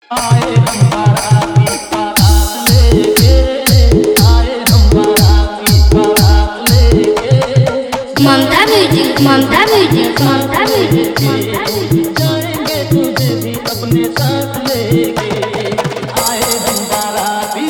आए हम बाराती बारात लेके, आए हम बाराती बारात लेके। Mamta music, Mamta music, Mamta music, Mamta music. जाएंगे तुझे भी अपने साथ लेके, आए हम बाराती।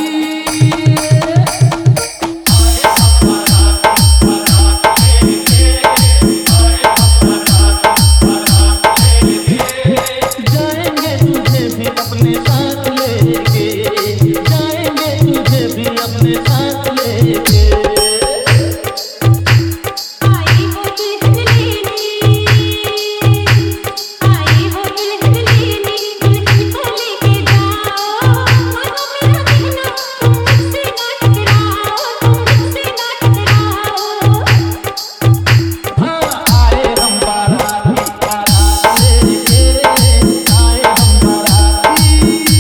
जाएंगे तुझे भी अपने साथ लेके, जाएंगे तुझे भी अपने साथ लेके। आई हो दुल्हन लेने, आई हो दुल्हन लेने, दुल्हन को लेके जाओ। मानो मेरा कहना तुम मुझसे ना टकराओ, तुम मुझसे ना टकराओ। हाँ आए हम बाराती बारात लेके, आए हम बाराती।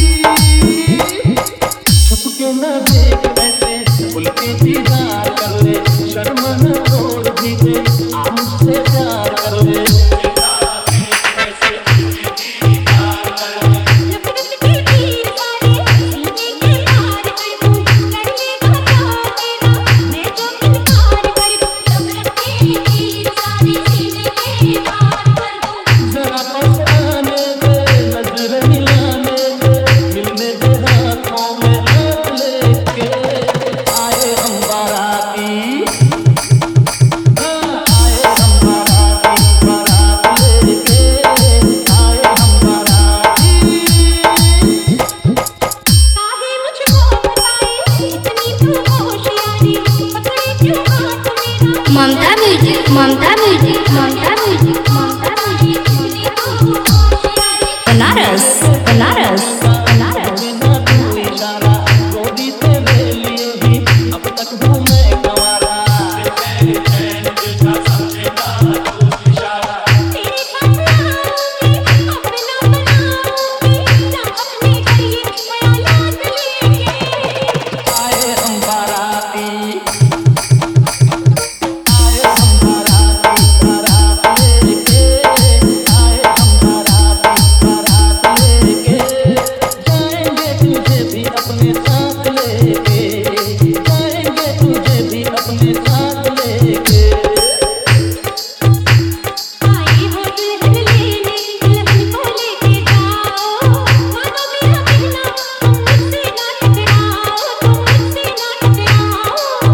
छुप के न देख ऐसे खुल के दीदार कर ले, शर्म न छोड़ दीजिए आप मुझसे प्यार कर ले। रख रख के तीर सारे सीने के पार कर दूं, कर लेगा क्या तेरा मैं जो इनकार कर दूं। रख रख के तीर सारे सीने के पार कर दूं। जरा पहचाने दे, नजर मिलाने दे, मिलने दे हाथों में हाथ लेके। आए हम बाराती, हाँ आए हम बाराती बारात लेके, आए हम बाराती। काहे मुझको बताए इतनी तू होशियारी, पकड़े क्यों हाथ मेरा। Mamta music, Mamta music, Mamta music, Mamta music. इतनी तू होशियारी। बनारस, बनारस, बनारस। बिना तू इशारा गोदी से ले लिए भी अब तक हूँ मैं गंवारा। तेरे पास आऊंगी अपना बनाऊंगी, ना अपने करिए ख्यालात लेके। आए हम बाराती, आए हम बाराती बारात लेके, आए हम बाराती बारात लेके। जाएंगे तुझे भी अपने साथ लेके, जाएंगे तुझे भी अपने साथ लेके। आई हो दुल्हन लेने, दुल्हन को लेके जाओ। मानो मेरा कहना तुम मुझसे ना टकराओ, तुम मुझसे ना टकराओ।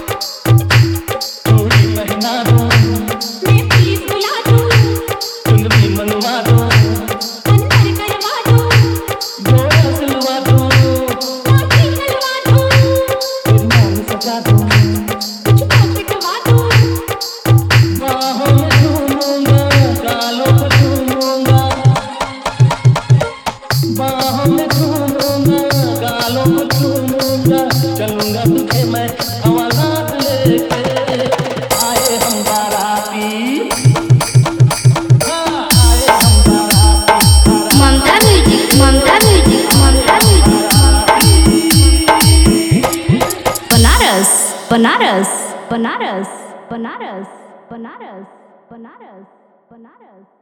चूड़ी पहना दूँ, मैं पुलिस बुला दूं, चुनरी मनवा दूँ, अंदर करवा दूं, जोड़ा सिलवा दूँ, राखी डलवा दूं, फिर नाम सजा दूँ। तुझको पिटवा दूं। बाहों में झूमूंगा, गालों को चूमूंगा, बाहों में झूमूंगा, गालों को चूमूंगा। चलूंगा तुझे मैं हवालात लेके। आए हम बाराती, हाँ आए हम बाराती बारात। Mamta music, Mamta music, Mamta music, Mamta music. Banaras, Banaras, Banaras, Banaras, Banaras, Banaras, Banaras.